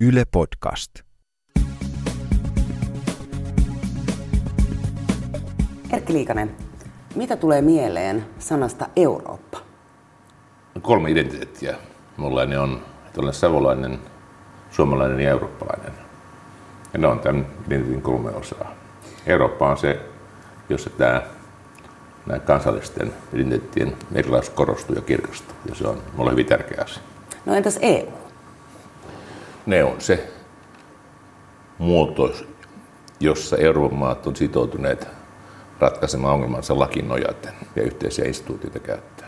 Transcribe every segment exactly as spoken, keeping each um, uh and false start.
Yle Podcast. Erkki Liikanen, mitä tulee mieleen sanasta Eurooppa? Kolme identiteettiä. Mulla ne on, että olen savolainen, suomalainen ja eurooppalainen. Ja ne on tämän identiteetin kolme osaa. Eurooppa on se, jossa tämä, nämä kansallisten identiteettien erilaisuus korostuu ja kirkastuu. Ja se on mulle hyvin tärkeä asia. No entäs E U? Ne on se muoto, jossa Euroopan maat on sitoutuneet ratkaisemaan ongelmansa lakiin nojaten ja yhteisiä instituutioita käyttää.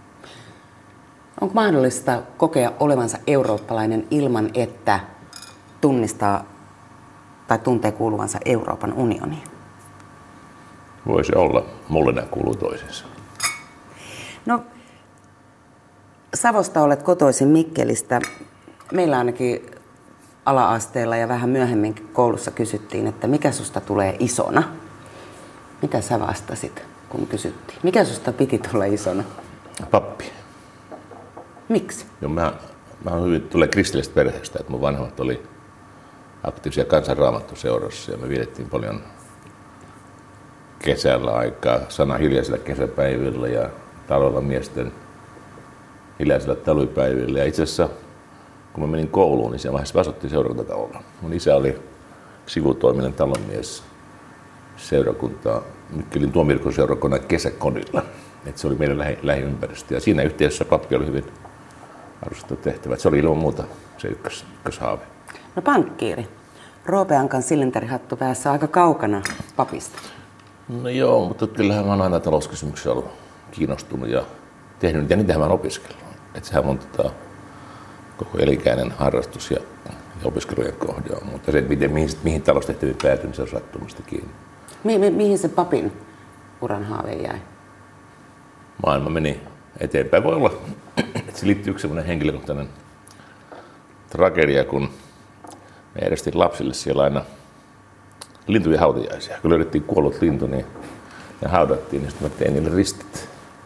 Onko mahdollista kokea olevansa eurooppalainen ilman, että tunnistaa tai tuntee kuuluvansa Euroopan unioniin? Voisi olla. Mulle nämä kuuluu toisensa. No, Savosta olet kotoisin Mikkelistä. Meillä ainakin ala-asteella ja vähän myöhemmin koulussa kysyttiin, että mikä susta tulee isona. Mitä sä vastasit, kun kysyttiin? Mikä susta piti tulla isona? Pappi. Miksi? Joo, mä, mä hyvin tulee kristillisestä perheestä, että mun vanhemmat oli aktiivisia kansanraamattuseurassa ja me vietettiin paljon kesällä aikaa, sana hiljaisilla kesäpäivillä ja talolla miesten hiljaisilla talvipäivillä. Ja itse asiassa kun mä menin kouluun, niin siinä vaiheessa asuttiin seurakuntatalolla. Mun isä oli sivutoiminen talonmies seurakuntaa Mikkelin tuomirkkoseurakunnan kesäkodilla. Et se oli meidän lähi- lähiympäristö. Ja siinä yhteydessä pappi oli hyvin arvostettu tehtävä. Et se oli ilman muuta se ykkös, ykköshaave. No pankkiiri. Roope Ankan silinterihattu päässä aika kaukana papista. No joo, mutta kyllähän mä oon aina talouskysymyksiä ollut kiinnostunut ja tehnyt niitä, ja niitähän mä oon opiskellut. Et sehän on tota, koko elikäinen harrastus ja, ja opiskelujen kohde on. Mutta se, miten, mihin, mihin taloustehtäviin päätyi, niin se on sattumasta kiinni. Mi- mi- mihin se papin uran haave jäi? Maailma meni eteenpäin. Voi olla, että se liittyy yksi sellainen henkilökohtainen tragedia, kun me järjestin lapsille siellä aina lintujen hautajaisia. Kun löydettiin kuollut lintu, niin ne haudattiin, niin sitten mä tein niille ristit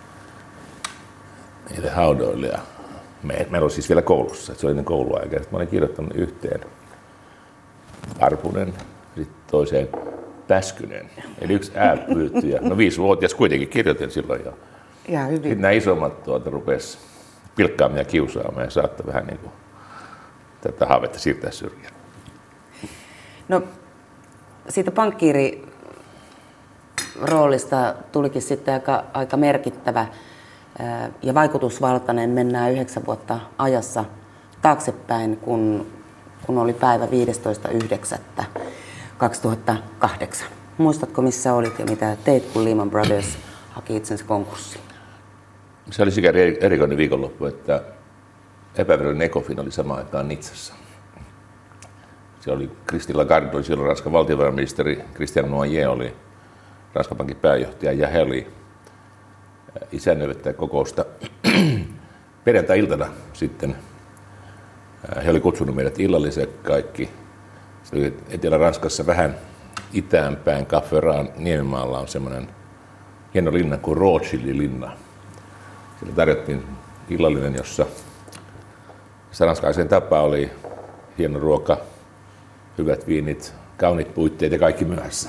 niille haudoille. Ja me, meillä oli siis vielä koulussa, että se oli ennen kouluaikaa. Sitten mä olin kirjoittanut yhteen Arpunen, sitten toiseen Päskynen. Eli yksi ääpyytty. Ja no viisivuotias kuitenkin kirjoitin silloin jo. Ihan hyvin. Sitten nämä isommat tuota rupes pilkkaamaan ja kiusaamaan ja saattoi vähän niin kuin tätä haavetta siirtää syrjään. No, siitä pankkiiri roolista tulikin sitten aika, aika merkittävä ää, ja vaikutusvaltainen. Mennään yhdeksän vuotta ajassa taaksepäin, kun, kun oli päivä viidestoista yhdeksättä kaksituhattakahdeksan. Muistatko, missä olit ja mitä teit, kun Lehman Brothers haki itsensä konkurssiin? Se oli sikäli erikoinen viikonloppu, että epävirallinen Ecofin oli samaan aikaan Nitsassa. Se oli Christine Lagarde, oli silloin Ranskan valtiovarainministeri, Christian Noyer oli Ranskan pankin pääjohtaja ja he oli isännöivättäjä kokousta. Perjantai-iltana sitten he oli kutsunut meidät illalliseen kaikki. Se oli Etelä-Ranskassa vähän itäänpäin Cafferan Niemimaalla on semmoinen hieno linna kuin Rothschildin linna. Siellä tarjottiin illallinen, jossa ranskalaisen tapa oli hieno ruoka, hyvät viinit, kauniit puitteet ja kaikki myöhässä.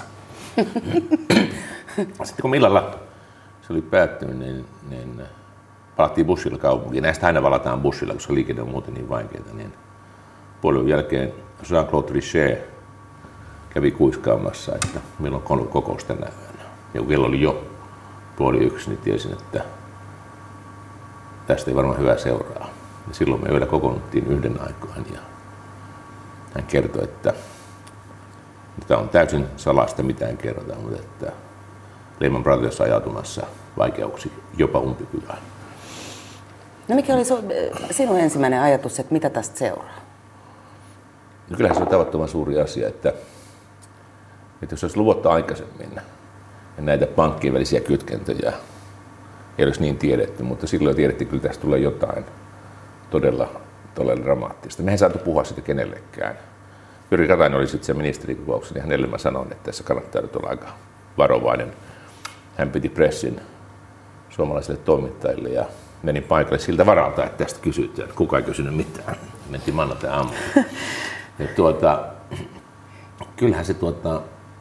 Sitten kun illalla se oli päättynyt, niin, niin palattiin bussilla kaupunkiin. Näistä aina valataan bussilla, koska liikenne on muuten niin vaikeaa. Niin puolen jälkeen Jean-Claude Trichet kävi kuiskaamassa, että milloin on kokous tänä yönä. Ja kun kello oli jo puoli yksi, niin tiesin, että tästä ei varmaan hyvää seuraa. Ja silloin me yöllä kokoonnuttiin yhden aikaan ja hän kertoi, että tämä on täysin salaista, mitään kerrotaan, mutta että Lehman Brothers ajautumassa vaikeuksiin, jopa umpikylään. No mikä oli sinun ensimmäinen ajatus, että mitä tästä seuraa? No kyllähän se on tavattoman suuri asia, että, että jos olisi luvutta aikaisemmin ja näitä pankkien välisiä kytkentöjä ei olisi niin tiedetty, mutta silloin tiedettiin, että kyllä tästä tulee jotain todella, todella dramaattista. Me ei saatu puhua sitä kenellekään. Jyrki Katainen oli sitten se ministerikokouksessa, niin hänelle mä sanoin, että tässä kannattaa nyt olla aika varovainen. Hän piti pressin suomalaisille toimittajille ja menin paikalle siltä varalta, että tästä kysytään. Kukaan ei kysynyt mitään. Mentiin maanantai aamulla. Ja tuota, kyllähän se, tuota,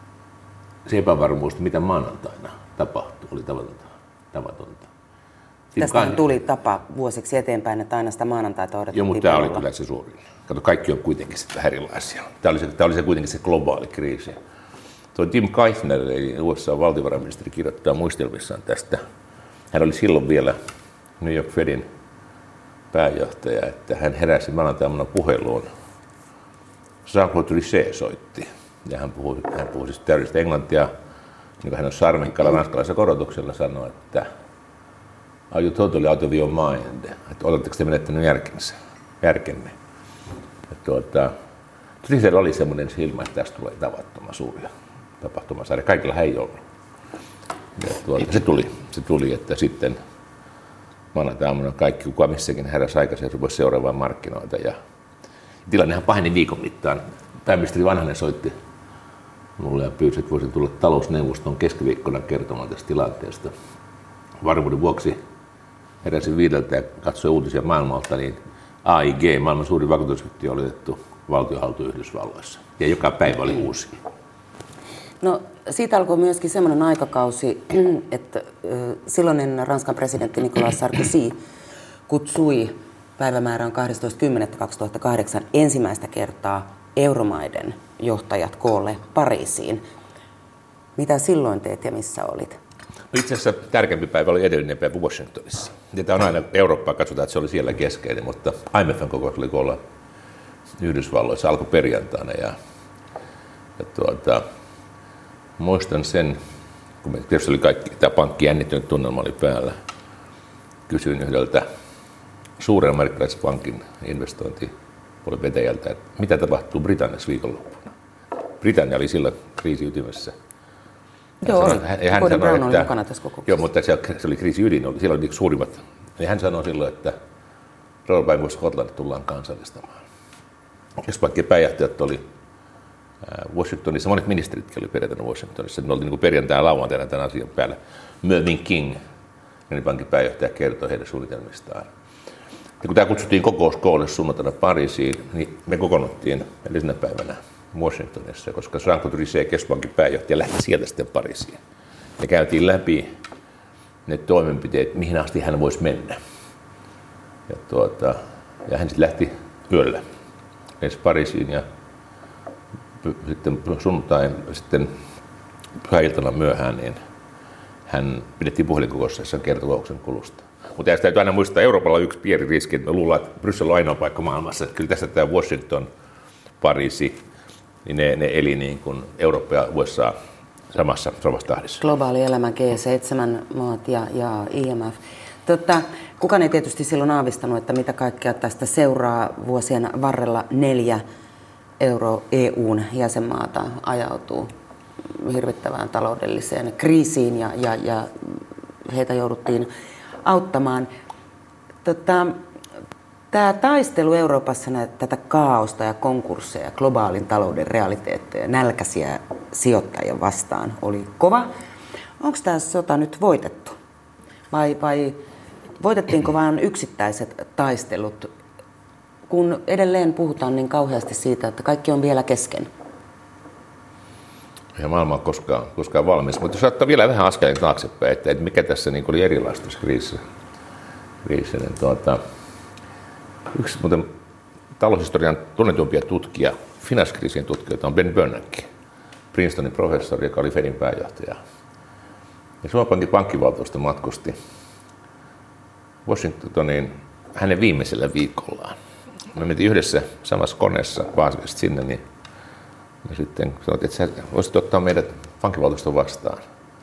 se epävarmuus, mitä maanantaina tapahtui, oli tavatonta. tavatonta. Tästä tuli tapa vuosiksi eteenpäin, että aina sitä maanantaita odotettiin. Joo, mutta tämä oli kyllä se suurin. Kato, kaikki on kuitenkin sitten vähän erilaisia. Tämä oli, se, tämä oli se kuitenkin se globaali kriisi. Tuo Tim Geithner, eli U S A-valtiovarainministeri, kirjoittaa muistelmissaan tästä. Hän oli silloin vielä New York Fedin pääjohtaja, että hän heräsi maanantaina puheluun. Jean-Claude Trichet soitti, ja hän puhui, hän puhui siis täydellistä englantia, niin kuin hän on sarmikkalla ranskalaisella korotuksella sanoi, että are you totally out of your mind? Että oletteko te menettänyt järkensä, järkenne? Tuota, Trichellä oli semmoinen silmä, että tästä tulee tavattoman suuria tapahtumasarja. Kaikilla ei ollut. Ja tuota, se, tuli, se tuli, että sitten maanantaina kaikki, kuka missäkin heräsi aikaisin, rupesi seuraamaan markkinoita. Ja tilannehan paheni viikon mittaan. Pääministeri Vanhanen soitti mulle ja pyysi, että voisin tulla talousneuvoston keskiviikkona kertomaan tästä tilanteesta. Varmuuden vuoksi heräsin viideltä ja katsoin uutisia maailmalta, niin A I G, maailman suurin vakuutusyhtiö, oli otettu valtionhaltuun Yhdysvalloissa. Ja joka päivä oli uusi. No, siitä alkoi myöskin semmoinen aikakausi, että silloinen Ranskan presidentti Nicolas Sarkozy kutsui päivämäärän kahdestoista kymmenettä kaksituhattakahdeksan ensimmäistä kertaa euromaiden johtajat koolle Pariisiin. Mitä silloin teet ja missä olit? No itse asiassa tärkeämpi päivä oli edellinen päivä Washingtonissa. Ja tämä on aina Eurooppaa, katsotaan, että se oli siellä keskeinen, mutta I M F:n kokous oli koolla Yhdysvalloissa, alkoi perjantaina. Ja, ja tuota, muistan sen, kun me tietysti oli kaikki, tämä pankki jännittynyt tunnelma oli päällä. Kysyin yhdeltä suuren amerikkalaisen pankin investointipuolen vetäjältä, että mitä tapahtuu Britanniassa viikonloppuna. Britannia oli silloin kriisi ytimessä. Joo, sanoi, hän, hän sanoi, Brown että, oli mukana tässä kokouksessa. Joo, mutta se, se oli kriisi ydin, siellä oli suurimmat. Ja hän sanoi silloin, että Royal Bank of Scotland tullaan kansallistamaan. Keskuspankkien pääjohtajat oli Washingtonissa, monet ministeritkin oli perjantaina Washingtonissa. Ne oli niin kuin perjantai ja lauantaina tämän asian päällä. Mervyn King, pankin pääjohtaja, kertoi heidän suunnitelmistaan. Ja kun tämä kutsuttiin kokouskoolle sunnuntaina Pariisiin, niin me kokoonnuttiin edellisenä päivänä Washingtonissa, koska Jean-Claude Trichet, keskuspankin pääjohtaja, lähti sieltä sitten Pariisiin. Ja käytiin läpi ne toimenpiteet, mihin asti hän voisi mennä. Ja, tuota, ja hän sitten lähti yöllä ensin Pariisiin ja sitten sunnuntain, sitten pyhäiltana myöhään, niin hän pidettiin puhelinkokouksessa kertokouksen kulusta. Mutta tästä täytyy aina muistaa, että Euroopalla on yksi pieni riski, että me luullaan, että Bryssel on ainoa paikka maailmassa. Että kyllä tässä tämä Washington, Pariisi, niin ne, ne eli niin kuin Eurooppa ja U S A samassa, samassa tahdissa. Globaali elämä, G seitsemän maat ja, ja I M F. Totta, kukaan ei tietysti silloin aavistanut, että mitä kaikkea tästä seuraa. Vuosien varrella neljä euro E U:n jäsenmaata ajautuu hirvittävään taloudelliseen kriisiin ja, ja, ja heitä jouduttiin auttamaan. Tota, tämä taistelu Euroopassa näitä, tätä kaaosta ja konkursseja, globaalin talouden realiteetteja, nälkäisiä sijoittajia vastaan oli kova. Onko tämä sota nyt voitettu? Vai, vai voitettiinko vain yksittäiset taistelut, kun edelleen puhutaan niin kauheasti siitä, että kaikki on vielä kesken? Ja maailma on koskaan, koskaan valmis. Mutta jos ottaa vielä vähän askeleen taaksepäin, että, että mikä tässä niin oli erilaista tässä kriisissä. kriisissä niin tuota, yksi muuten taloushistorian tunnetumpia tutkija, finanssikriisien tutkijoita on Ben Bernanke, Princetonin professori, joka oli Fedin pääjohtaja. Ja Suomen Pankin pankkivaltuusto matkusti Washingtoniin hänen viimeisellä viikollaan. Me mentiin yhdessä samassa koneessa Vaasasta sinne, niin ja sitten sanottiin, että sä voisit ottaa meidät pankkivaltuuston vastaan.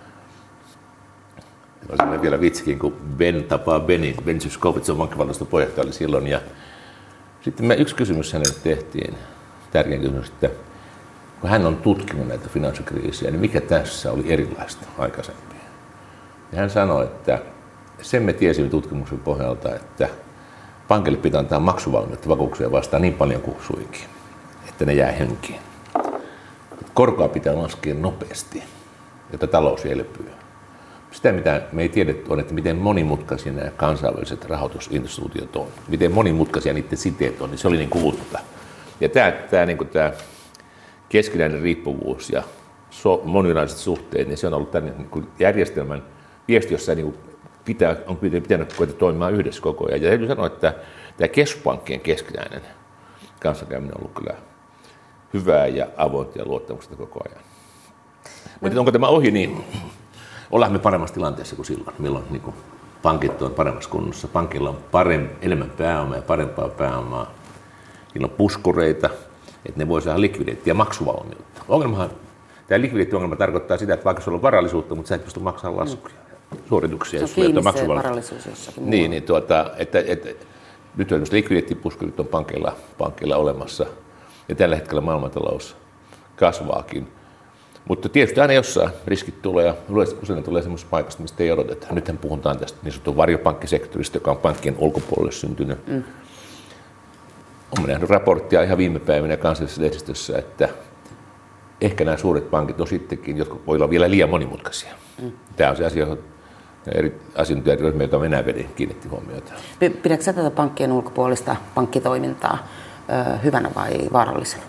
Ja oli vielä vitsikin, kun Ben tapaa Benin. Ben Zyskowicz on pankkivaltuuston puheenjohtaja oli silloin. Ja sitten me yksi kysymys hänelle tehtiin, tärkeä kysymys, että kun hän on tutkinut näitä finanssikriisiä, niin mikä tässä oli erilaista aikaisempia? Ja hän sanoi, että sen me tiesimme tutkimuksen pohjalta, että pankille pitää antaa maksuvalmiutta vakuuksia vastaan niin paljon kuin suinkin, että ne jää henkiin. Korkoa pitää laskea nopeasti, jotta talous elpyy. Sitä, mitä me ei tiedetty, on, että miten monimutkaisia nämä kansainväliset rahoitusinstituutiot on. Miten monimutkaisia niiden siteet on, niin se oli niin kuin uutta. Ja tämä, tämä, niin kuin tämä keskinäinen riippuvuus ja so, moninaiset suhteet, niin se on ollut tämän niin kuin järjestelmän viesti, jossa niin kuin pitää, on pitänyt koeta toimimaan yhdessä koko ajan. Ja täytyy sanoa, että tämä keskuspankkien keskinäinen kanssakäyminen on ollut kyllä hyvää ja avointa ja luottamusta koko ajan. Mutta onko tämä ohi, niin ollaan me paremmassa tilanteessa kuin silloin, milloin niin kuin pankit on paremmassa kunnossa. Pankilla on paremmin, enemmän pääomaa ja parempaa pääomaa. Niillä on puskureita, että ne voi saada likviditeettiä ja maksuvalmiutta. Ongelmahan, tämä likviditeettiongelma tarkoittaa sitä, että vaikka sulla on varallisuutta, mutta sä et pysty maksamaan laskuja, mm. suorituksia. Se on kiinni se varallisuus jossakin. Niin, niin tuota, että, että, että nyt on likviditeettipuskurit on pankilla, pankilla olemassa ja tällä hetkellä maailmantalous kasvaakin. Mutta tietysti aina jossain riskit tulee ja usein ne tulee semmoisesta paikasta, mistä ei odoteta. Nythän puhutaan tästä niin sanotun varjopankkisektorista, joka on pankkien ulkopuolelle syntynyt. Mm. Olen nähnyt raporttia ihan viime päivinä kansallisessa lehdistössä, että ehkä nämä suuret pankit on sittenkin, jotka voi olla vielä liian monimutkaisia. Mm. Tämä on se asia, johon eri asiantuntijaryhmiä, joita Venäjä veden kiinnitti huomiota. Pidätkö sä tätä pankkien ulkopuolista pankkitoimintaa ö, hyvänä vai vaarallisena?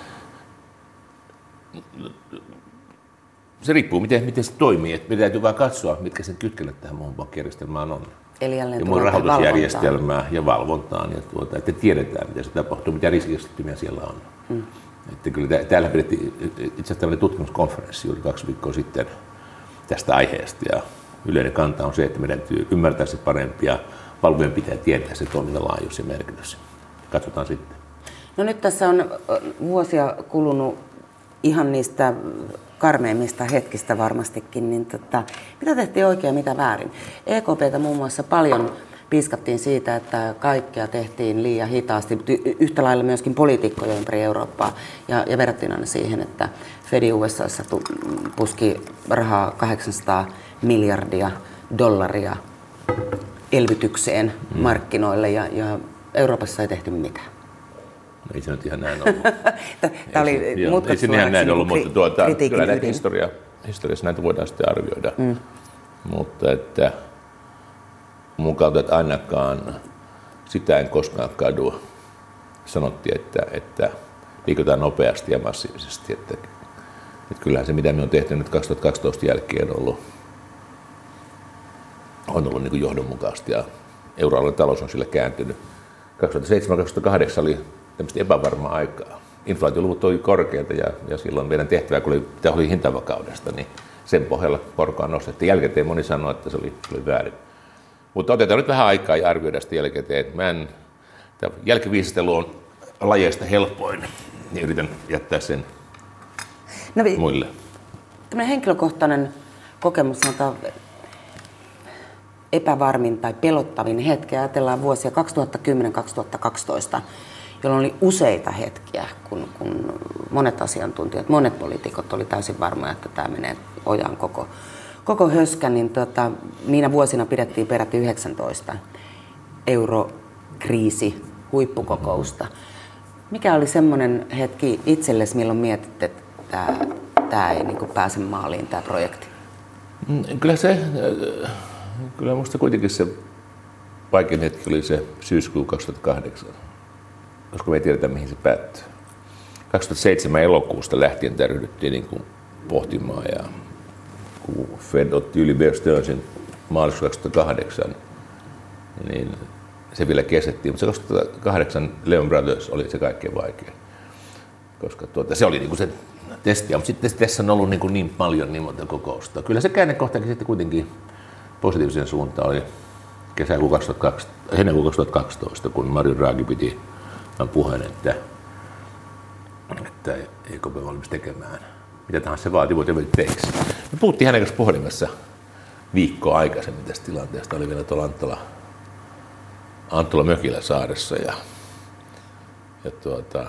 Se riippuu, miten, miten se toimii. Että meidän täytyy vain katsoa, mitkä sen kytkennät tähän muuhun pankkijärjestelmään on. Eli jälleen ja muun rahoitusjärjestelmää valvontaan. ja valvontaan, ja tuota, että tiedetään, miten se tapahtuu, mitä riskikeskittymia siellä on. Mm. Että kyllä täällä pidettiin itse asiassa tämmöinen tutkimuskonferenssi juuri kaksi viikkoa sitten tästä aiheesta. Ja yleinen kanta on se, että meidän täytyy ymmärtää se parempi ja valvojen pitää tietää se toimintalaajuus ja merkitys. Katsotaan sitten. No nyt tässä on vuosia kulunut ihan niistä karmeimmista hetkistä varmastikin, niin tota, mitä tehtiin oikein ja mitä väärin? E K P:tä muun muassa paljon piiskattiin siitä, että kaikkea tehtiin liian hitaasti, yhtä lailla myöskin poliitikkoja ympäri Eurooppaa, ja, ja verrattiin aina siihen, että Fed U S A:ssa puski rahaa kahdeksansataa miljardia dollaria elvytykseen mm. markkinoille, ja, ja Euroopassa ei tehty mitään. Ei se nyt ihan näin ollut. Tämä oli mutkat ei se ihan näin ollut, mutta tuota, kyllä näitä historia, historiassa näitä voidaan sitten arvioida. Mm. Mutta että mun kautta, että ainakaan sitä en koskaan kadua. Sanottiin, että, että liikutaan nopeasti ja massiivisesti. Että, että kyllähän se, mitä me on tehty nyt kaksituhattakaksitoista jälkeen, on ollut, on ollut niin kuin johdonmukaisesti ja euroalueen talous on sillä kääntynyt. kaksituhattaseitsemän kaksituhattakahdeksan oli tämmöistä epävarmaa aikaa. Inflaatioluvut oli korkeita ja, ja silloin meidän tehtävä, kun oli, tämä oli hintavakaudesta, niin sen pohjalla korkoa nostettiin. Jälkikäteen moni sanoi, että se oli, oli väärin. Mutta otetaan nyt vähän aikaa ja arvioida sitä jälkikäteen. Mä en, tämä jälkiviisastelu on lajeista helpoin, niin yritän jättää sen no, muille. Tämmöinen henkilökohtainen kokemus, sanotaan epävarmin tai pelottavin hetki. Ajatellaan vuosia kaksituhattakymmenen kaksituhattakaksitoista, jolloin oli useita hetkiä, kun, kun monet asiantuntijat, monet poliitikot oli täysin varmoja, että tämä menee ojaan koko, koko höskä. Niin tota, niinä vuosina pidettiin peräti yhdeksäntoista eurokriisi huippukokousta. Mikä oli semmoinen hetki itsellesi, milloin mietit, että tämä, tämä ei niin kuin pääse maaliin, tämä projekti? Kyllä se... Kyllä minusta kuitenkin se vaikein hetki oli se syyskuu kaksituhattakahdeksan, koska me ei tiedetä, mihin se päättyy. kaksituhattaseitsemän elokuusta lähtien tämä ryhdyttiin niin kuin pohtimaan, ja kun Fed otti yli Bear Stearnsin maaliskuussa kaksituhattakahdeksan, niin se vielä kestettiin, mutta se kaksituhattakahdeksan Lehman Brothers oli se kaikkein vaikein, koska tuota, se oli niin kuin se testi, mutta sitten tässä on ollut niin, kuin niin paljon niin monta kokousta. Kyllä se käännekohtakin sitten kuitenkin positiivisen suuntaan oli kesäkuun kaksituhattakaksitoista, heinäkuun kaksituhattakaksitoista, kun Mario Draghi piti puheen, että, että E K P on valmis tekemään mitä tahansa se vaatii, whatever it takes. Me puhuttiin hänen kanssa puhelimessa viikkoa aikaisemmin tästä tilanteesta. Oli vielä tuolla Anttola, Anttola mökillä saaressa ja, ja, tuota,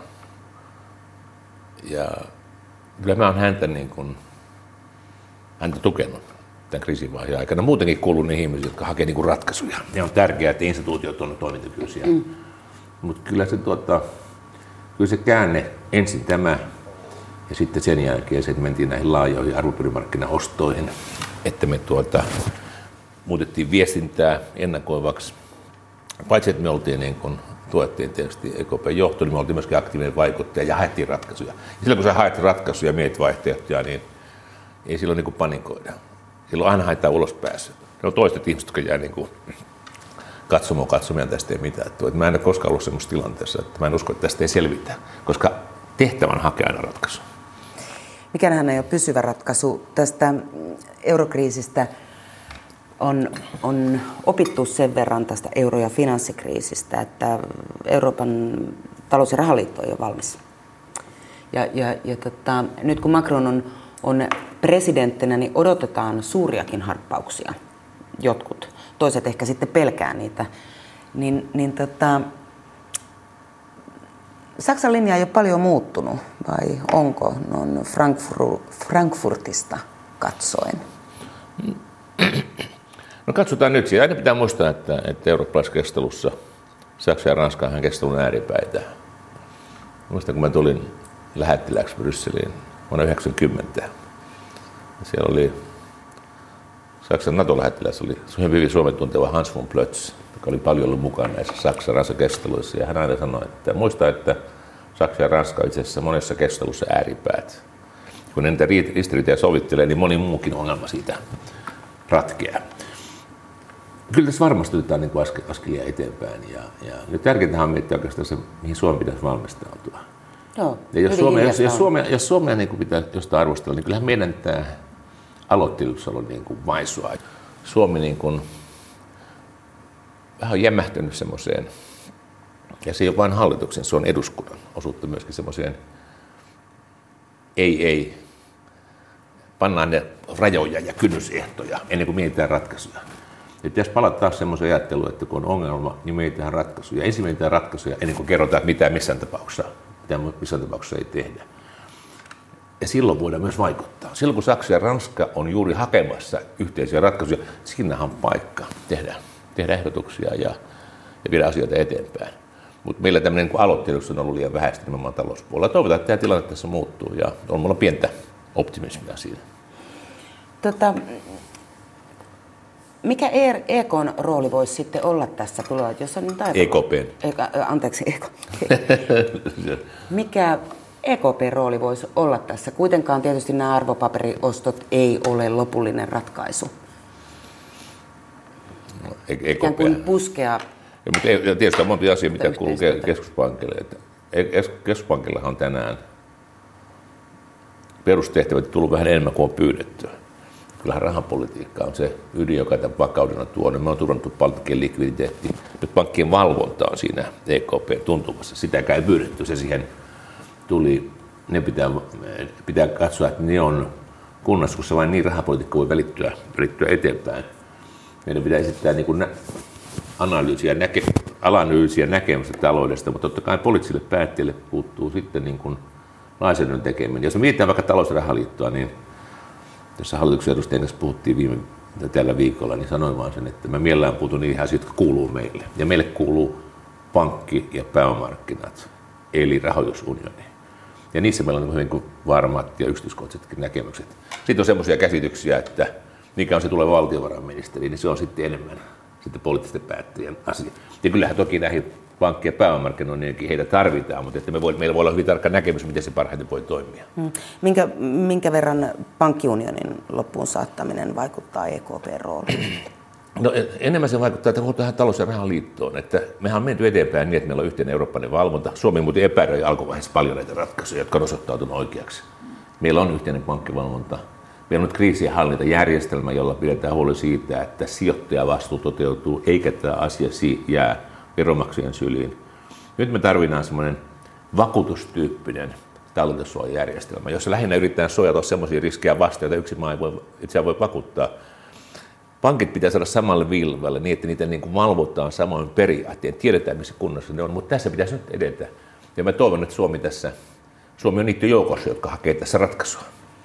ja kyllä mä oon häntä, niin kuin, häntä tukenut tämän kriisivaiheen aikana. Muutenkin kuuluu niihin ihmisiin, jotka hakee niinku ratkaisuja. Ja on tärkeää, että instituutiot on toimintakykyisiä. Mm. Mutta kyllä se, tuota, kyllä se käänne ensin tämä ja sitten sen jälkeen se, että mentiin näihin laajoihin arvopaperimarkkinaostoihin, että me tuota, muutettiin viestintää ennakoivaksi. Paitsi, että me oltiin niin kun tuettiin tietysti E K P johto, niin me oltiin myöskin aktiivinen vaikuttaja ja haettiin ratkaisuja. Ja silloin kun sä haet ratkaisuja ja mietit vaihtoehtoja, niin ei silloin niin kuin panikoida. Silloin aina haetaan ulospääsyä. Ne on toiset ihmiset, jotka jää niin kuin katsomaan katsomaan tästä ei mitään. Että mä en ole koskaan ollut semmoisessa tilanteessa, että mä en usko, että tästä ei selvitä, koska tehtävän hakea aina ratkaisu. Mikään ei ole pysyvä ratkaisu. Tästä eurokriisistä on, on opittu sen verran tästä euro- ja finanssikriisistä, että Euroopan talous- ja rahaliitto ei ole valmis. Ja, ja, ja tota, nyt kun Macron on, on presidenttinä, niin odotetaan suuriakin harppauksia. Jotkut. Toiset ehkä sitten pelkää niitä. Niin, niin tota, Saksan linja ei ole paljon muuttunut, vai onko noin Frankfur, Frankfurtista katsoen? No katsotaan nyt. Aina pitää muistaa, että, että eurooppalaisessa keskustelussa Saksa ja Ranska on keskustelun ääripäitä. Muistan, kun mä tulin lähettilääksi Brysseliin vuonna yhdeksänkymmentä. Siellä oli Saksan NATO-lähettiläs, oli hyvin Suomen tunteva Hans von Plötz, joka oli paljon ollut mukana näissä Saksa-Ranska-keskusteluissa. Ja hän aina sanoi, että muista, että Saksa ja Ranska itse asiassa monessa keskustelussa ääripäät. Kun ne niitä ristiriitoja sovittelee, niin moni muukin ongelma siitä ratkeaa. Kyllä tässä varmasti otetaan niin askel, askelia eteenpäin. Ja, ja nyt tärkeintä on miettiä oikeastaan se, mihin Suomi pitäisi valmistautua. Joo, ja jos Suomea, jos, jos Suomea, jos Suomea niin kuin pitää jostain arvostella, niin kyllähän meidän tämä aloittelussa on niin kuin vaisua. Suomi niin kuin vähän on jämähtänyt semmoiseen, ja se ei ole vain hallituksen, se on eduskunnan osuutta myöskin semmoiseen ei, ei, pannaan ne rajoja ja kynnysehtoja ennen kuin mietitään ratkaisuja. Ja pitäisi palata taas semmoiseen ajatteluun, että kun on ongelma, niin mietitään ratkaisuja. Ensin mietitään ratkaisuja ennen kuin kerrotaan, että mitä missään tapauksessa, mitä missään tapauksessa ei tehdä. Ja silloin voidaan myös vaikuttaa. Silloin kun Saksa ja Ranska on juuri hakemassa yhteisiä ratkaisuja, siinähän on paikka tehdä, tehdä ehdotuksia ja, ja viedä asioita eteenpäin. Mutta meillä tämmöinen niin aloittelussa on ollut liian vähäistä nimenomaan talouspuolella. Toivotaan, että tämä tilanne tässä muuttuu ja on mulla pientä optimismia siinä. Tota, mikä E K:n rooli voisi sitten olla tässä tuloa, jos on nyt E K P. Anteeksi, E K P. Mikä E K P:n rooli voisi olla tässä? Kuitenkaan tietysti nämä arvopaperiostot ei ole lopullinen ratkaisu. No, E K P. Ikään kuin puskea. Ja, mutta ei, tietysti on monta asiaa, mitä kuuluu keskuspankille. Keskuspankillahan on tänään perustehtävät tullut vähän enemmän kuin on pyydetty. Kyllähän rahapolitiikka on se ydin, joka tämän vakaudena tuo. Me on turvannut pankkien likviditeetti. Nyt pankkien valvonta on siinä E K P:n tuntumassa. Sitäkään ei pyydetty. Se siihen tuli. Ne pitää, pitää katsoa, että ne on kunnossa, koska vain niin rahapolitiikka voi välittyä, välittyä eteenpäin. Meidän pitää esittää niin kuin analyysiä, näke, analyysiä näkemystä taloudesta, mutta totta kai poliittisille päättäjille puuttuu sitten niin kuin lainsäädännön tekeminen. Jos me mietitään vaikka talous- ja rahaliittoa, niin tässä hallituksen edustajien kanssa puhuttiin viime tällä viikolla, niin sanoin vaan sen, että mä mielellään puutun niihin asioihin, jotka kuuluu meille. Ja meille kuuluu pankki- ja pääomamarkkinat, eli rahoitusunioni. Ja niissä meillä on hyvin varmat ja yksityiskohtaisetkin näkemykset. Sitten on semmoisia käsityksiä, että mikä on se tuleva valtiovarainministeri, niin se on sitten enemmän sitten poliittisten päättäjien asia. Ja kyllähän toki näihin pankki- ja pääomamarkkinoinninkin heitä tarvitaan, mutta että me voi, meillä voi olla hyvin tarkka näkemys, miten se parhaiten voi toimia. Minkä, minkä verran pankkiunionin loppuun saattaminen vaikuttaa E K P:n rooliin? No enemmän se vaikuttaa että tähän talous- ja rahaliittoon, että mehän on menty eteenpäin niin, että meillä on yhteinen eurooppalainen valvonta. Suomi muuten epäröi alkuvaiheessa paljon näitä ratkaisuja, jotka on osoittautunut oikeaksi. Meillä on yhteinen pankkivalvonta. Meillä on nyt kriisienhallintajärjestelmä, jolla pidetään huoli siitä, että sijoittajavastuu toteutuu, eikä tämä asia jää veronmaksajien syliin. Nyt me tarvitaan semmoinen vakuutustyyppinen talletussuojajärjestelmä, jossa lähinnä yritetään suojata sellaisia riskejä vastaan, joita yksi maa ei voi, itseään voi vakuuttaa. Pankit pitää saada samalle viivalle niin, että niitä niin kuin valvotaan samoin periaatteen, tiedetään missä kunnossa ne on, mutta tässä pitäisi nyt edetä. Ja mä toivon, että Suomi tässä, Suomi on niiden joukossa, jotka hakee tässä ratkaisua.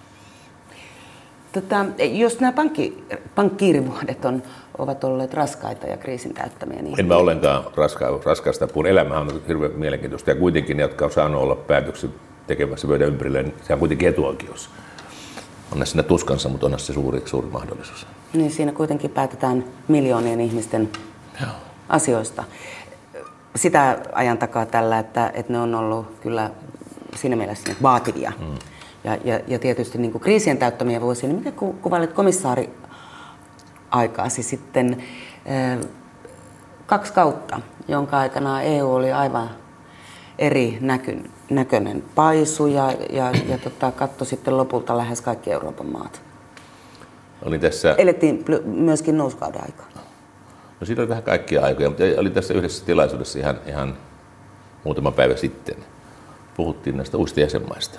Tota, jos nämä pankki, pankkiirivuodet on, ovat olleet raskaita ja kriisin täyttämiä, niin... En mä ollenkaan raska, raskaasta puhun. Elämähän on hirveän mielenkiintoista ja kuitenkin ne, jotka on saanut olla päätöksen tekemässä pöydän ympärillä, niin se on kuitenkin etuoikeus. On siinä tuskansa, mutta on se suuri, suuri mahdollisuus. Niin siinä kuitenkin päätetään miljoonien ihmisten Joo. asioista. sitä ajan takaa tällä, että, että ne on ollut kyllä siinä mielessä vaativia. Mm. Ja, ja, ja tietysti niin kuin kriisien täyttämiä vuosia, niin miten ku, kuvailet komissaari aikaasi sitten äh, kaksi kautta, jonka aikana E U oli aivan eri näky, näköinen paisu ja, ja, ja tota, katsoi sitten lopulta lähes kaikki Euroopan maat. Oli tässä... Elettiin myöskin nousukauden aikaa. No siinä oli vähän kaikkia aikoja, mutta oli tässä yhdessä tilaisuudessa ihan, ihan muutama päivä sitten. Puhuttiin näistä uusista jäsenmaista.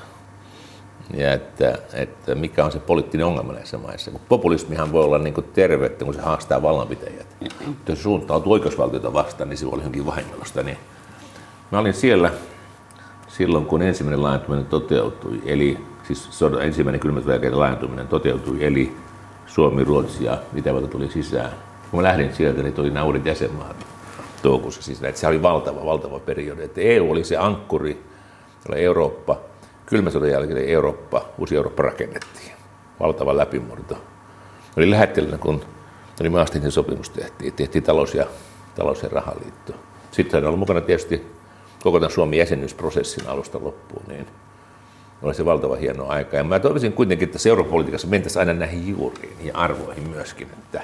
Ja että, että mikä on se poliittinen ongelma näissä maissa. Populismihan voi olla niin kuin tervettä, kun se haastaa vallanpitäjät. Mm-hmm. Jos se suuntautuu oikeusvaltiota vastaan, niin se voi olla johonkin vahingollista. Niin mä olin siellä silloin, kun ensimmäinen laajentuminen toteutui, eli siis ensimmäinen kylmät jälkeinen laajentuminen toteutui, eli Suomi, Ruotsi ja Itävalta tuli sisään. Kun mä lähdin sieltä, niin tuli nämä uudet jäsenmaat toukokuussa sisään. Että se oli valtava, valtava periodi. Että E U oli se ankkuri, jolla Eurooppa, kylmän sodan jälkeen Eurooppa, uusi Eurooppa rakennettiin. Valtava läpimurto. Oli lähettilänä, kun oli Maastrichtin sopimus tehtiin, tehtiin talous- ja, talous- ja rahaliitto. Sitten on ollut mukana tietysti koko tämän Suomen jäsenyysprosessin alusta loppuun, niin oli se valtava hieno aika. Ja mä toivoisin kuitenkin, että europolitiikassa mentäisiin aina näihin juuriin ja arvoihin myöskin, että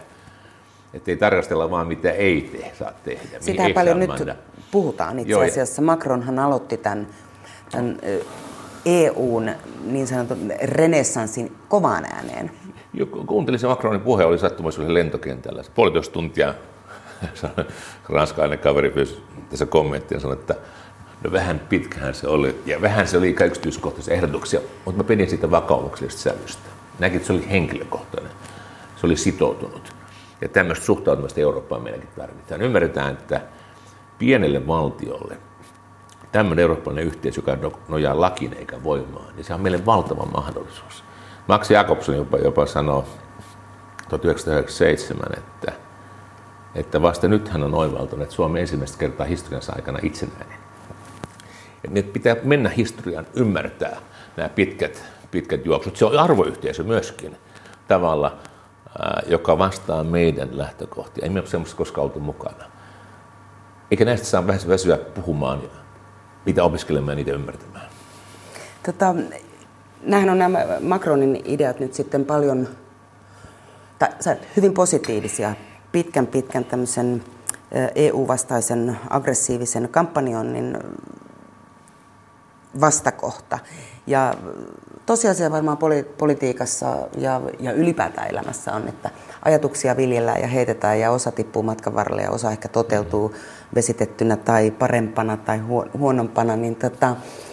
ei tarkastella vaan mitä ei te, saa tehdä. Sitä ei paljon nyt mennä. Puhutaan itse asiassa. Macronhan aloitti tämän, tämän E U:n niin sanotun renessanssin kovaan ääneen. Kuuntelin se Macronin puhe, oli sattumoissa lentokentällä. Puolitoista tuntia ranskalainen kaveri pyysi tässä kommenttia ja sanoi, että no vähän pitkähän se oli, ja vähän se oli yksityiskohtaisia ehdotuksia, mutta mä pidin siitä vakaumuksellisesta sävystä. Näkin, että se oli henkilökohtainen, se oli sitoutunut. Ja tämmöistä suhtautumista Eurooppaan meidänkin tarvitaan. Ymmärretään, että pienelle valtiolle tämmöinen eurooppalainen yhteisö, joka nojaa lakiin eikä voimaan, niin se on meille valtava mahdollisuus. Max Jakobson jopa, jopa sanoi tuhatyhdeksänsataayhdeksänkymmentäseitsemän, että, että vasta nyt hän on oivaltanut, että Suomi ensimmäistä kertaa historiansa aikana itsenäinen. Että pitää mennä historiaan, ymmärtää nämä pitkät, pitkät juoksut. Se on arvoyhteisö myöskin tavalla, joka vastaa meidän lähtökohtia. Ei me ole semmoista koskaan oltu mukana. Eikä näistä saa väsyä puhumaan ja niitä opiskelemaan ja niitä ymmärtämään. Tota, nämähän on nämä Macronin ideat nyt sitten paljon, tai hyvin positiivisia, pitkän pitkän tämmöisen E U-vastaisen aggressiivisen kampanjoinnin vastakohta. Ja tosiasia varmaan poli- politiikassa ja, ja ylipäätään elämässä on, että ajatuksia viljellään ja heitetään ja osa tippuu matkan varrelle ja osa ehkä toteutuu vesitettynä tai parempana tai huonompana. Niin tota,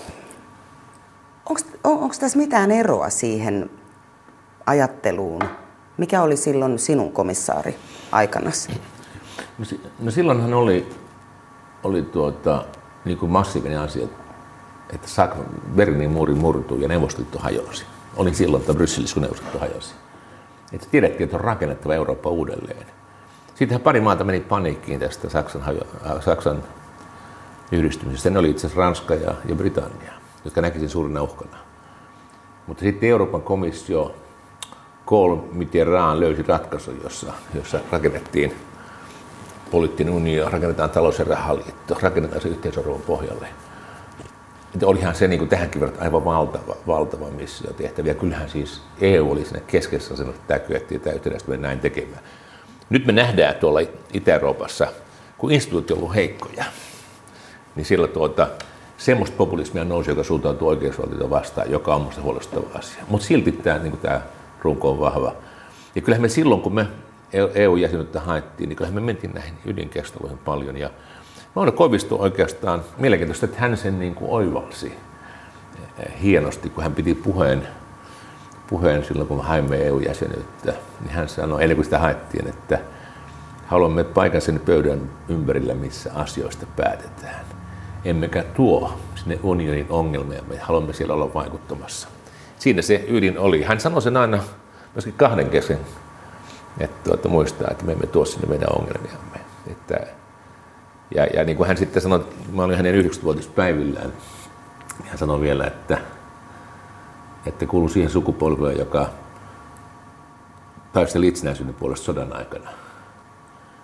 onko tässä mitään eroa siihen ajatteluun? Mikä oli silloin sinun komissaari aikanasi? No, no silloinhan oli, oli tuota, niin kuin massiivinen asia, että Berliinin muuri murtui ja Neuvostoliitto hajosi. Olin silloin, että Brysselissä, kun Neuvostoliitto hajosi. Että tiedettiin, että on rakennettava Eurooppa uudelleen. Sittenhän pari maata meni paniikkiin tästä Saksan, hajo- Saksan yhdistymisestä. Ne oli itse asiassa Ranska ja, ja Britannia, jotka näkisin suurina uhkana. Mutta sitten Euroopan komissio Kohl Mitterrand löysi ratkaisun, jossa, jossa rakennettiin poliittinen unio, rakennetaan talous- ja rahaliitto, rakennetaan se yhteisarvon pohjalle. Että olihan se niin kuin tähänkin verran aivan valtava, valtava missio tehtäviä. Kyllähän siis E U oli siinä keskeisessä asennossa, että tämä kyettiin tämä yhtenäistä me näin tekemään. Nyt me nähdään tuolla Itä-Euroopassa, kun instituutiot on ollut heikkoja, niin silloin tuota, semmoista populismia nousi, joka suuntautuu oikeusvaltiota vastaan, joka on minusta huolestuttava asia. Mutta silti tämä, niin kuin tämä runko on vahva. Ja kyllähän me silloin, kun me E U-jäsenyyttä haettiin, niin kyllähän me mentiin näihin ydinkeskusteluihin paljon. Ja Mauno Koivisto oikeastaan mielenkiintoista, että hän sen niin kuin oivalsi hienosti, kun hän piti puheen, puheen silloin, kun me haimme E U-jäsenyyttä. Niin hän sanoi, ennen kuin sitä haettiin, että haluamme paikan sen pöydän ympärillä, missä asioista päätetään. Emmekä tuo sinne unionin ongelmia, me haluamme siellä olla vaikuttamassa. Siinä se ydin oli. Hän sanoi sen aina myöskin kahden kesken, että tuota, muistaa, että me emme tuo sinne meidän ongelmiamme. Että, ja, ja niin kuin hän sitten sanoi, mä olin hänen yhdeksänkymmentävuotispäivillään, niin hän sanoi vielä, että, että kuuluu siihen sukupolveen, joka taisteli itsenäisyyden puolesta sodan aikana.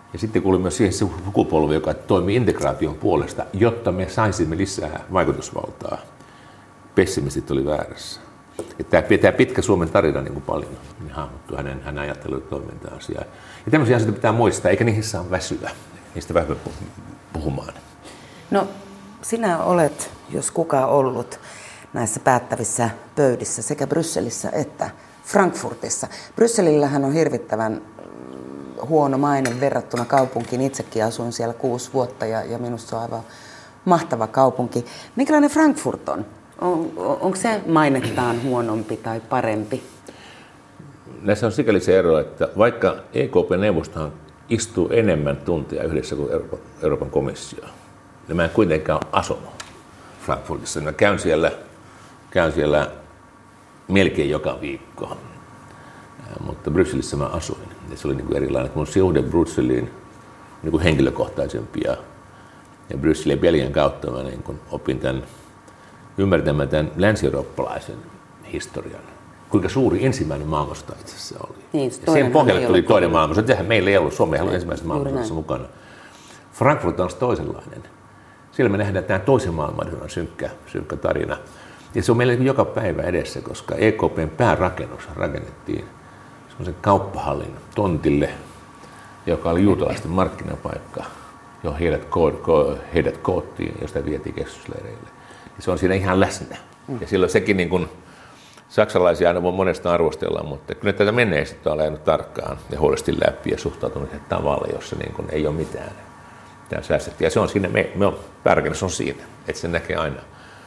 Ja sitten kuului myös siihen sukupolvi, joka toimi integraation puolesta, jotta me saisimme lisää vaikutusvaltaa. Pessimistit oli väärässä. Tämä, tämä pitkä Suomen tarina niin kuin paljon niin hahmottuu hänen, hänen ajatteluun toiminta-asiaan. Ja tämmöisiä asioita pitää muistaa, eikä niihin saa väsyä. Niistä vähän puhumaan. No, sinä olet, jos kuka ollut näissä päättävissä pöydissä sekä Brysselissä että Frankfurtissa. Brysselillähän on hirvittävän huono maine verrattuna kaupunkiin. Itsekin asuin siellä kuusi vuotta ja, ja minusta se on aivan mahtava kaupunki. Minkälainen Frankfurt on? on onko se mainettaan huonompi tai parempi? Näissä on sikäli se ero, että vaikka E K P-neuvostohan istuu enemmän tuntia yhdessä kuin Euroopan, Euroopan komissio, niin mä en kuitenkaan asunut Frankfurtissa. Mä käyn siellä, käyn siellä melkein joka viikko, mutta Brysselissä mä asuin. Ja se oli niin kuin erilainen. Mun suhde Brysseliin niin kuin henkilökohtaisempi ja, ja Brysselin pelien kautta mä niin kuin opin tämän, ymmärtämään tämän länsi-eurooppalaisen historian. Kuinka suuri ensimmäinen maailmansota itse asiassa oli. Niin, ja sen pohjalle tuli toinen maailmansota. Sehän meillä ei ollut. Suomi ei ollut ensimmäisessä maailmansodassa mukana. Frankfurt on toisenlainen. Siellä me nähdään tämä toisen maailmansodan synkkä, synkkä tarina. Ja se on meillä joka päivä edessä, koska E K P:n päärakennus rakennettiin semmoisen kauppahallin tontille, joka oli juutalaisten markkinapaikka, johon heidät, ko- ko- heidät koottiin, josta vietiin keskusleireille. Ja se on siinä ihan läsnä. Ja silloin sekin niin kuin saksalaisia aina monesta arvostellaan, mutta kyllä tätä menneisyyttä on ajanut tarkkaan ja huolesti läpi ja suhtautunut tavalla, jossa niin kuin ei ole mitään. Tämä säästettiin. Ja se on siinä, me, me on, päärakennus on siinä, että se näkee aina.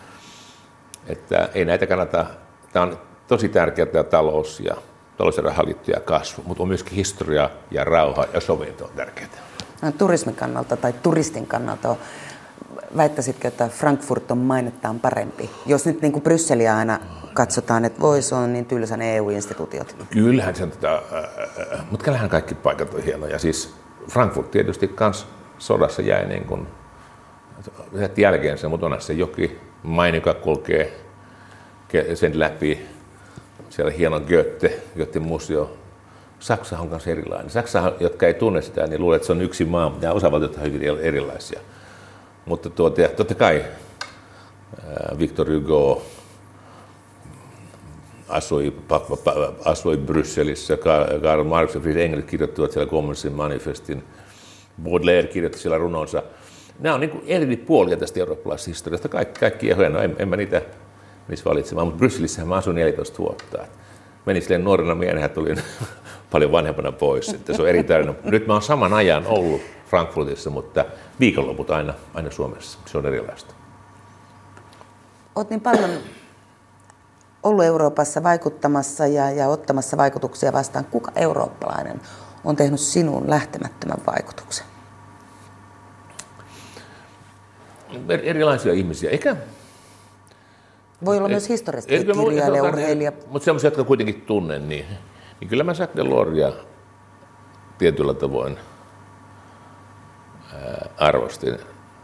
Että ei näitä kannata, tämä on tosi tärkeää tämä talous ja talous- ja rahaliitto ja kasvu, mutta on myöskin historia ja rauha ja sovinto on tärkeää. No, turismin kannalta tai turistin kannalta on, väittäisitkö, että Frankfurt on mainettaan parempi? Jos nyt niin kuin Brysseliä aina katsotaan, että voi, se on niin tylsä ne E U-instituutiot. Kyllähän se on tätä, mutta kyllähän kaikki paikat on hienoja. Siis Frankfurt tietysti kans sodassa jäi niin kuin jälkeensä, mutta onhan se joki main, joka kulkee sen läpi. Siellä on hieno Goethe, Goethe-museo. Saksa on myös erilainen. Saksa, jotka ei tunne sitä, niin luulee, että se on yksi maa, mutta nämä osavaltiot ovat hyvin erilaisia. Mutta tuota, totta kai Victor Hugo asui, asui Brysselissä, Karl Marx ja Friedrich Engels kirjoittivat siellä Kommunismin manifestin, Baudelaire kirjoitti siellä runonsa. Nämä on niin kuin eri puolia tästä eurooppalaisesta historiasta. Kaikki, kaikki on no en, en mä niitä missä valitsemaan, mutta Brysselissähän mä asuin neljätoista vuotta. Menin silleen nuorena miehenä, tulin paljon vanhempana pois. Että se on eri tarina. Nyt mä oon saman ajan ollut Frankfurtissa, mutta viikonloput aina, aina Suomessa. Se on erilaista. Olet niin paljon ollut Euroopassa vaikuttamassa ja, ja ottamassa vaikutuksia vastaan. Kuka eurooppalainen on tehnyt sinuun lähtemättömän vaikutuksen? Erilaisia ihmisiä. Eikä... Voi olla myös historiallisesti kirjailija, urheilija. Mutta sellaisia, jotka kuitenkin tunnen, niin, niin kyllä mä Jacques Delorsia tietyllä tavoin ää, arvostin.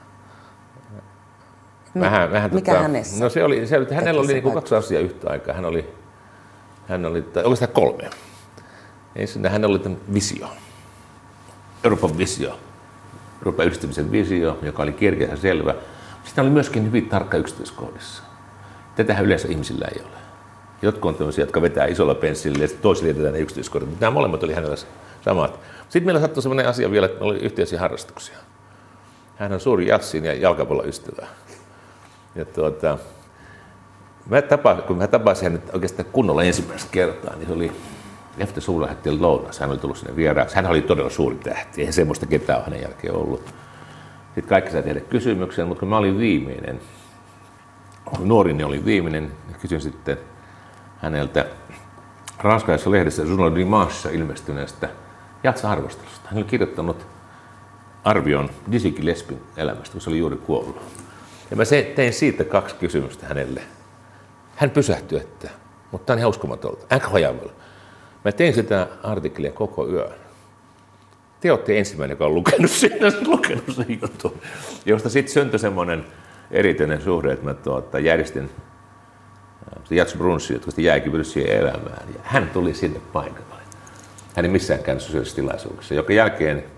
Vähän, vähän Mikä tota, hänessä? No se oli, se, hänellä oli niin kuin kaksi asiaa yhtä aikaa. Hän oli, hän oli oikeastaan kolme. Ensin hänellä oli tämän visio, Euroopan visio, Euroopan yhdistymisen visio, joka oli kirkeä ja selvä. Sitten oli myöskin hyvin tarkka yksityiskohdissa. Tätähän yleensä ihmisillä ei ole. Jotkut on tämmöisiä, jotka vetää isolla penssillä ja toisille jätetään ne yksityiskohdat. Mutta nämä molemmat oli hänellä samat. Sitten meillä sattui sellainen asia vielä, että meillä oli yhteisiä harrastuksia. Hän on suuri jatsin ja jalkapalloystävä. Ja tuota, mä tapasin, kun mä tapasin hänet oikeastaan kunnolla ensimmäistä kertaa, niin se oli Efte suurlähettilän lounas. Hän oli tullut sinne vieraaksi. Hän oli todella suuri tähti. Eihän semmoista ketään hänen jälkeen ollut. Sitten kaikki sai tehdä kysymyksen, mutta kun mä olin viimeinen, nuorini oli viimeinen, kysyin sitten häneltä ranskalaisessa lehdessä Journal du Dimanche ilmestyneestä jatsa-arvostelusta. Hän oli kirjoittanut arvion Dizzy Gillespien elämästä, kun se oli juuri kuollut. Ja mä tein siitä kaksi kysymystä hänelle. Hän pysähtyi, että, mutta tämä on ihan uskomatolta. Incroyable. Mä tein sitä artikkelia koko yön. Te olette ensimmäinen, joka on lukenut sen, lukenut sen jutun, josta sitten syntyi semmoinen erityinen suhde, että mä tuota, järjestin Jats Brunssia, jotka sitten jäikin Brysselin elämään. Ja hän tuli sinne paikalle. Hän ei missään käynyt sosiaalisessa tilaisuudessa, joka jälkeen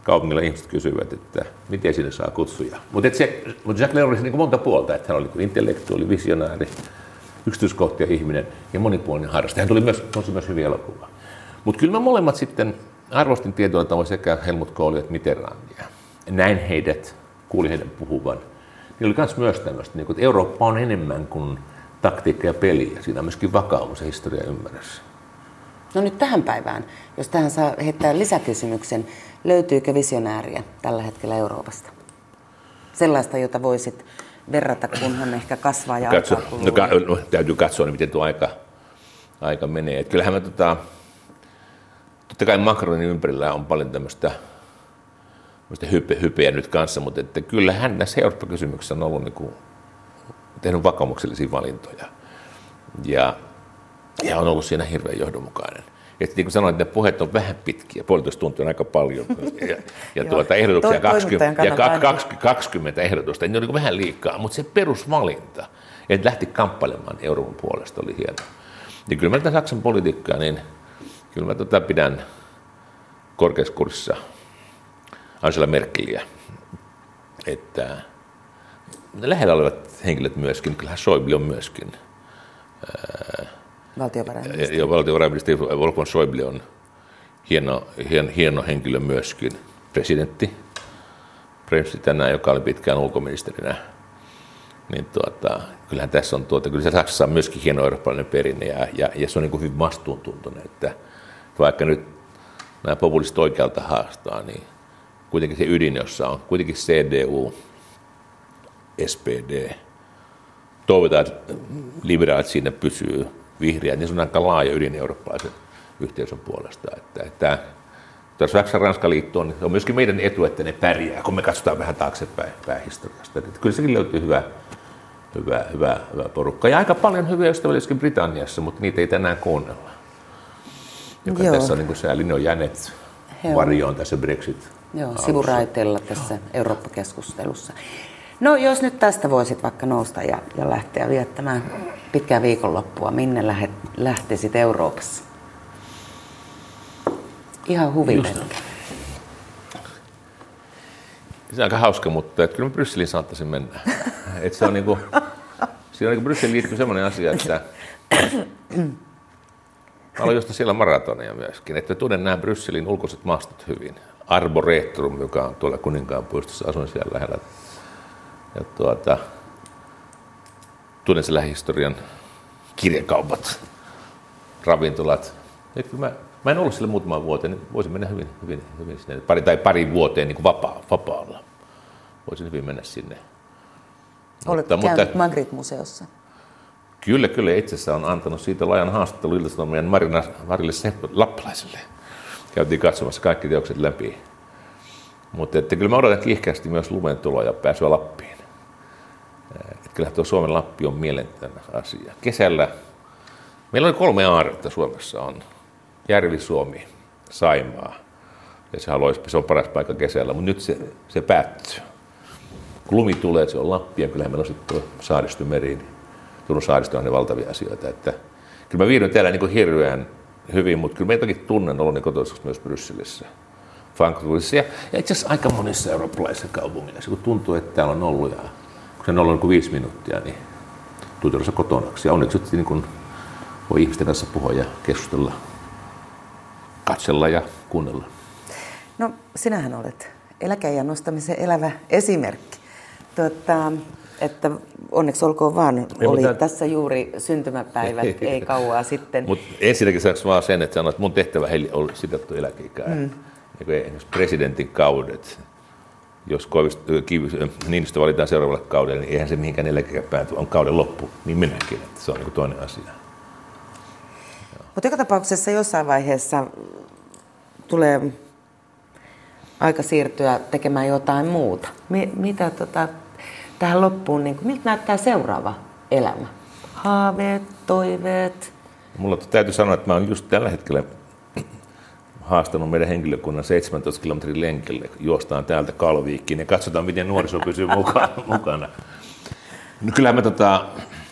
kaupungilla ihmiset kysyivät, että miten sinne saa kutsuja. Mutta mut Jacques Delors oli niin monta puolta, että hän oli intellektuaali, visionääri, yksityiskohtia ihminen ja monipuolinen harrastaja. Hän tuli myös, tosi myös hyviä elokuvia. Mutta kyllä mä molemmat sitten arvostin tietyllä tavoin sekä Helmut Kohlia että Mitterrandia. Näin heidät, kuulin heidän puhuvan. Niillä oli myös tämmöistä, että Eurooppa on enemmän kuin taktiikka ja peliä. Siinä on myöskin vakaumus ja historia ymmärrys. No nyt tähän päivään, jos tähän saa heittää lisäkysymyksen, löytyykö visionääriä tällä hetkellä Euroopasta? Sellaista, jota voisit verrata, kun hän ehkä kasvaa ja Katso, alkaa no, ka, no, täytyy katsoa, miten tuo aika, aika menee. Et kyllähän mä, tota, totta kai Macronin ympärillä on paljon tämmöistä hype, hypeä nyt kanssa, mutta että kyllä hän näissä Eurooppa-kysymyksissä on ollut niin kuin, tehnyt vakaumuksellisia valintoja. Ja, ja on ollut siinä hirveän johdonmukainen. Että niin kuin sanoin, että ne puheet on vähän pitkiä, puolitoista tuntia on aika paljon, ja, ja tuota, ehdotuksia kaksikymmentä, ja kaksikymmentä ehdotusta, ne on niin vähän liikaa, mutta se perusvalinta, että lähti kamppailemaan Euroopan puolesta, oli hieno. Ja kyllä mä tätä Saksan politiikkaa, niin kyllä mä tota pidän korkeassa kurssissa Angela Merkeliä, että ne lähellä olevat henkilöt myöskin, kyllähän Schäuble on myöskin. Valtiovarainministeri. Ja valtiovarainministeri Wolfgang Schäuble on hieno, hieno, hieno henkilö myöskin. Presidentti, presidentti tänään, joka oli pitkään ulkoministerinä. Niin tuota, kyllähän tässä on, tuota, kyllä se Saksassa on myöskin hieno eurooppalainen perinne ja, ja, ja se on niin kuin hyvin vastuuntuntoinen, että vaikka nyt nämä populistit oikealta haastaa, niin kuitenkin se ydin, jossa on kuitenkin C D U, S P D, toivotaan, että liberaalit siinä pysyy, vihreät, niin se on aika laaja ydin eurooppalaisen yhteisön puolesta. Että, että jos Saksan-Ranskan liitto on, niin se on myöskin meidän etu, että ne pärjää, kun me katsotaan vähän taaksepäin päähistoriasta. Että kyllä sekin löytyy hyvä, hyvä, hyvä, hyvä porukka. Ja aika paljon hyviä ystävällisiä Britanniassa, mutta niitä ei tänään kuunnella. Joka Joo. tässä on niin kuin sääli, ne on jääneet varjoon tässä Brexit. Joo, sivuraiteella tässä Eurooppa-keskustelussa. No jos nyt tästä voisit vaikka nousta ja, ja lähteä viettämään pitkää viikonloppua, minne lähet, lähtisit Euroopassa? Ihan huvitellen. Se on aika hauska, mutta että kyllä mä Brysseliin saattaisin mennä. Että se on niinku, siinä on niinku Brysseliin liittyy semmoinen asia, että mä olen jostain siellä maratoneja myöskin, että tunnen nämä Brysselin ulkoiset maastot hyvin. Arboretum, joka on tuolla Kuninkaanpuistossa, asuin siellä lähellä. Ja tuota, tunnen sen lähihistorian kirjakaupat, ravintolat. Mä, mä en ollut siellä muutaman vuoteen, niin voisin mennä hyvin, hyvin, hyvin sinne. Pari, tai pari vuoteen niin kuin vapaa, vapaalla. Voisin hyvin mennä sinne. Oletko mutta, käynyt Magritte-museossa? Kyllä, kyllä. Itse asiassa on antanut siitä laajan haastattelu Ilta-Sanomien Marina Marille Lappalaiselle. Käytiin katsomassa kaikki teokset läpi. Mutta että kyllä mä odotan kiihkeästi myös lumen tuloa ja pääsyä Lappiin. Että kyllä tuo Suomen Lappi on mielenkiintoinen asia. Kesällä meillä oli kolme aarretta Suomessa. On Järvi-Suomi, Saimaa ja se, haluaisi, se on paras paikka kesällä, mutta nyt se, se päättyy. Kun lumi tulee, se on Lappi ja kyllähän meillä on sitten Saaristomeri. Turun saaristo on ne valtavia asioita. Että kyllä mä viihdyn täällä niin kuin hirveän hyvin, mutta kyllä mä jotenkin tunnen oloni kotoisessa myös Brysselissä. Frankfurtissa ja, ja itse asiassa aika monissa eurooppalaisissa kaupungeissa, kun tuntuu, että täällä on ollut ja kun se on ollut niin viisi minuuttia, niin tuntuu olla kotonaksi. Ja onneksi niin kun voi ihmisten kanssa puhua ja keskustella, katsella ja kuunnella. No sinähän olet eläkeiän nostamisen elävä esimerkki. Tuota, että onneksi olkoon vaan, ja oli mutta tässä juuri syntymäpäivät, ei, ei kauaa sitten. Mutta ensinnäkin saanko vaan sen, että sanoin, että mun tehtävä oli sidottu eläkeikää. Mm. Esimerkiksi presidentin kaudet, jos Niinistö valitaan seuraavalle kaudelle, niin eihän se mihinkään eläkeikään pääty, on kauden loppu, niin minäkin, että se on niin kuin toinen asia. Mutta joka tapauksessa jossain vaiheessa tulee aika siirtyä tekemään jotain muuta. Mitä tota, tähän loppuun, niin kuin, miltä näyttää seuraava elämä? Haaveet, toiveet? Mulla täytyy sanoa, että mä oon just tällä hetkellä haastanut meidän henkilökunnan seitsemäntoista kilometrin lenkille. Juostaan täältä Kalviikkiin ja katsotaan, miten nuoriso pysyy mukana. No kyllähän mä, tota,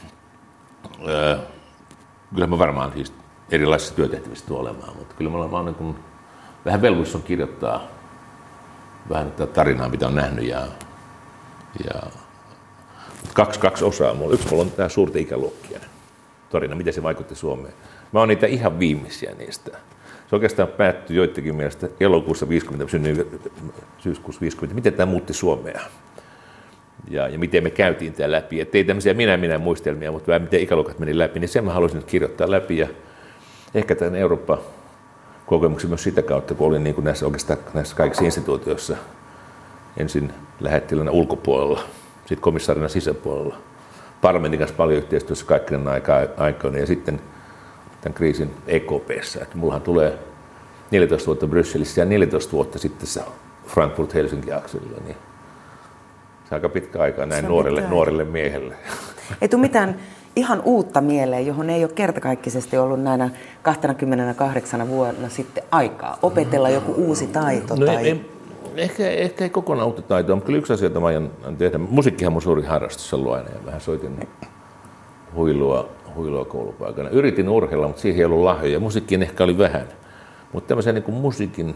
äh, kyllähän mä varmaan siis erilaisissa työtehtävissä tuon olemaan, mutta kyllä mä olen niin kuin, vähän velvollisuus on kirjoittaa vähän tätä tarinaa, mitä on nähnyt. Ja, ja kaksi, kaksi osaa mulla. Yksi mulla on tämä suurten ikäluokkien tarina, miten se vaikutti Suomeen. Mä oon niitä ihan viimeisiä niistä. Se oikeastaan päättyi joidenkin mielestä elokuussa viisikymmentä, synnyin syyskuussa viisikymmentä. Miten tämä muutti Suomea? Ja, ja miten me käytiin tämä läpi. Että ei tämmöisiä minä-minä muistelmia, mutta vähän miten ikäluokat meni läpi, niin sen mä haluaisin nyt kirjoittaa läpi. Ja ehkä tämän Eurooppa-kokemuksen myös sitä kautta, kun olin niin kuin näissä, oikeastaan näissä kaikissa instituutioissa ensin lähettilänä ulkopuolella, sitten komissaarina sisäpuolella, parlamentin kanssa paljon yhteistyössä kaikkien aikoina ja sitten tämän kriisin E K P:ssä. Että mullahan tulee neljätoista vuotta Brysselissä ja neljätoista vuotta sitten se Frankfurt-Helsinki-akselilla, niin se on aika pitkä aika näin nuorelle, nuorelle miehelle. Ei tule mitään ihan uutta mieleen, johon ei ole kertakaikkisesti ollut näinä kaksikymmentäkahdeksan vuonna sitten aikaa opetella joku uusi taito? No tai... ei, ei, ehkä, ehkä ei kokonaan uutta taitoa, mutta kyllä yksi asia, jota mä aion tehdä. Musiikkihan on mun suuri harrastus ollut aina ja vähän soitin huilua, huilua koulupaikana. Yritin urheilla, mutta siihen ei ollut lahjoja. Musiikkiin ehkä oli vähän, mutta tämmöisen niin kuin musiikin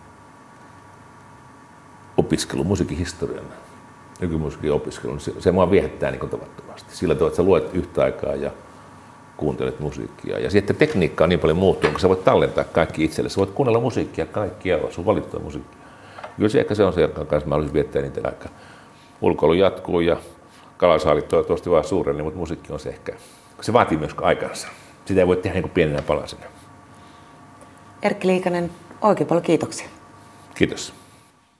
opiskelu, musiikin historian, nykymusiikin opiskelu, niin se, se mua viehättää niin tavattomasti. Sillä tavalla, että sä luet yhtä aikaa ja kuuntelet musiikkia. Ja sitten tekniikka on niin paljon muuttunut, kun sä voit tallentaa kaikki itsellesi. Sä voit kuunnella musiikkia kaikkialla, sun valittua musiikkia. Kyllä se ehkä se on se, jonka kanssa mä haluaisin viettää niitä aikaa. Ulkoilu jatkuu ja kalasaalit toivottavasti vaan suureni, mutta musiikki on se ehkä. Se vaatii myös aikansa. Sitä ei voi tehdä niin kuin pienenä palasena. Erkki Liikanen, oikein paljon kiitoksia. Kiitos.